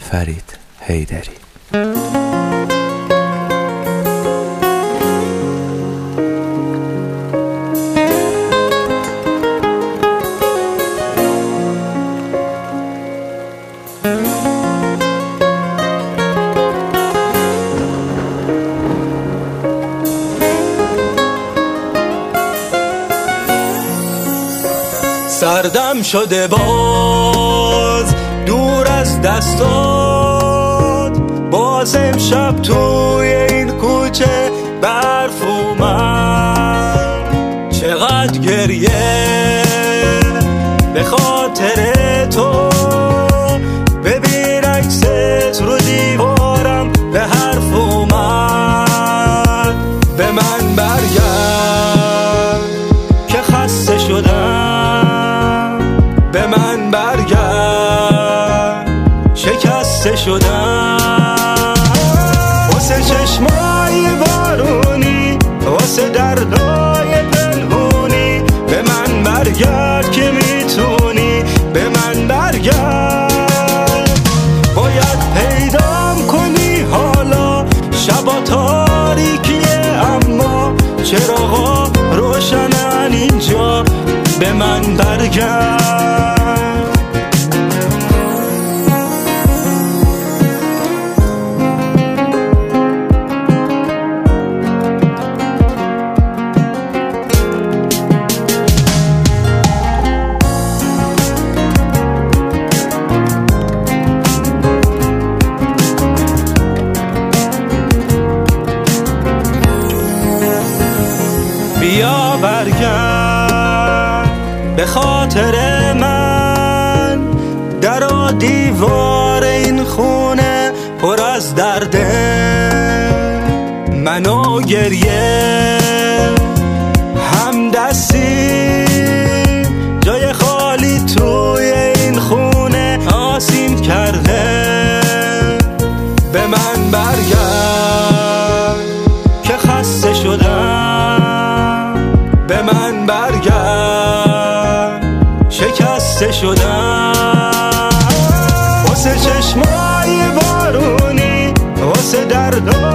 فرید حیدری. سردم شده باز دور از دستات، باز امشب توی این کوچه برف اومد. چقدر گریه به خاطر تو، ببین عکست رو دیوارم به حرف اومد. به من برگرد که خسته شدم، به من برگرد شکسته شدم. واسه چشمای بارونی، واسه دردای پنهونی، به من برگرد که میتونی، به من برگرد. باید پیدام کنی حالا شبا تاریکیه، اما چراغا روشنن اینجا، به من برگرد. بیا برگرد به خاطر من، در و دیوار این خونه پر از درده. منو گریه هم دستی، جای خالی توی این خونه آسیم کرده. به من برگرد که خسته شدم، به من برگرد شکسته شدم. واسه چشمای بارونی، واسه دردای